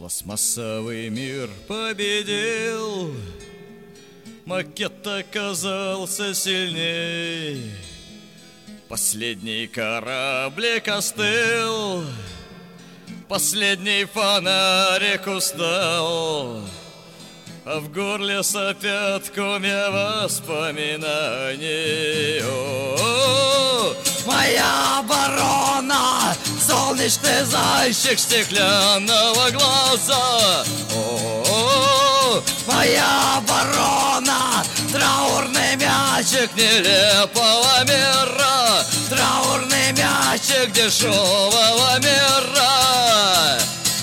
Пластмассовый мир победил, макет оказался сильней. Последний кораблик остыл, последний фонарик устал, а в горле сопят комья воспоминаний. О-о-о! Моя оборона, солнечный зайчик стеклянного глаза. О-о-о! Моя оборона, траурный мячик нелепого мира, траурный мячик дешевого мира.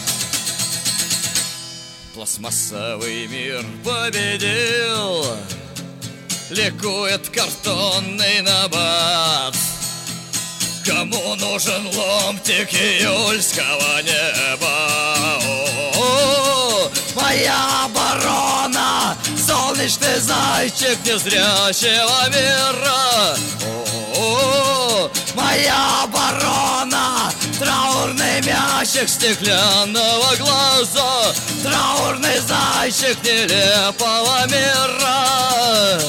Пластмассовый мир победил, ликует картонный набат. Кому нужен ломтик июльского неба? О-о-о! Моя оборона, солнечный зайчик незрячего мира. О-о-о! Моя оборона, траурный мячик стеклянного глаза, траурный зайчик нелепого мира.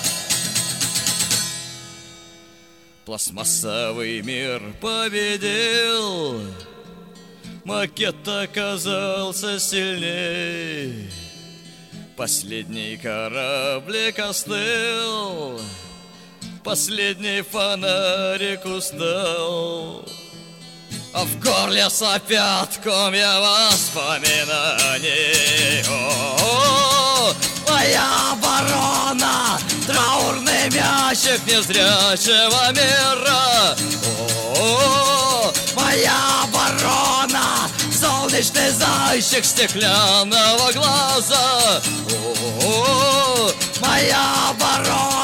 Пластмассовый мир победил, макет оказался сильней. Последний кораблик остыл, последний фонарик устал, а в горле сопят комья воспоминаний. О-о-о! Моя оборона, траурный мячик незрячего мира. О-о-о! Моя оборона, солнечный зайчик стеклянного глаза. О-о-о! Моя оборона,